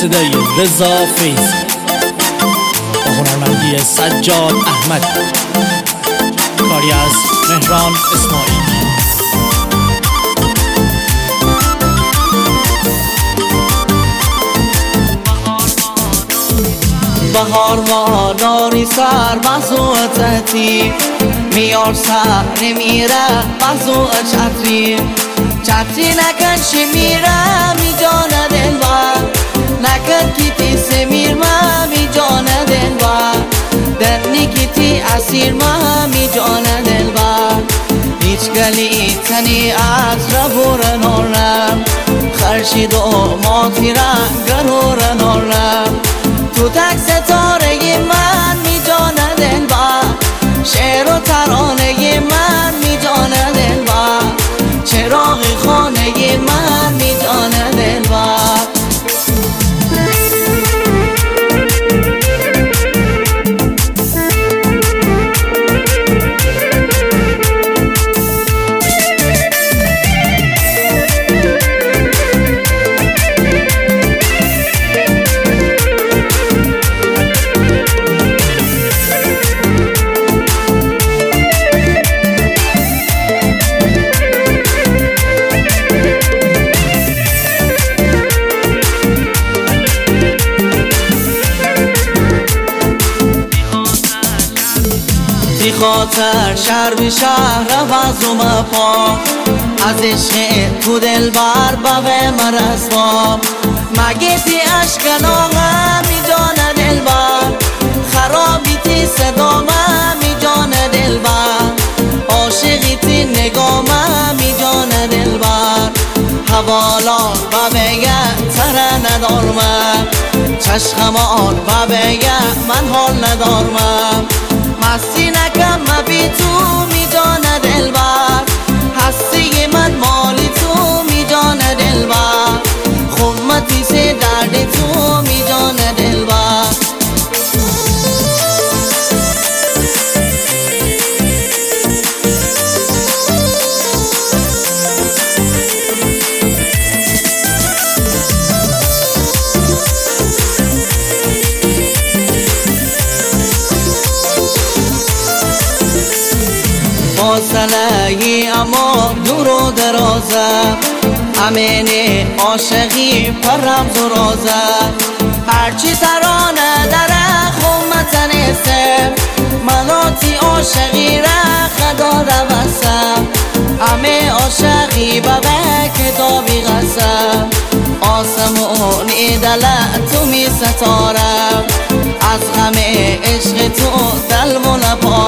صدای رضا فیض با هنرمندی سجاد احمد، کاری از مهران اسماعیل. بهار واداری سر بازو تحتی میار سر میره بازو چتری چتری نکن شمیره می جانه دل بر نکن کیتی سمیر ما می جانه دل بر درنی کیتی اسیر ما می جانه دل بر هیچ گلی تنی از ربور نورم خرشید و ماتی را گرور نورم تو تک ستاره من می جانه دل بر شعر و ترانه من می جانه دل بر چراغ خانه من می جانه دل بر خاطر شهر به شهر وزوم پا از عشق تو دل بر بغه مرسوا مگه تی عشق ناغم می جانه دل بر خرابی تی صدام می جانه دل بر عاشقی تی نگام می جانه دل بر حوالان و بگه تره ندارمم چشخمان و بگه من حال ندارمم مستی نکم بی تو می جانه دل بر هستی من مالی تو می جانه دل بر خمتی سے درد تو می جانه دل بر فاصله اما دور و درازه امین عاشقی پرم زرازه هرچی ترانه داره خمت نیسته مناتی عاشقی را خدا روسه همه عاشقی بغه کتابی غسه آسمونی دلت تو می ستاره از همه عشق تو دل و نپاره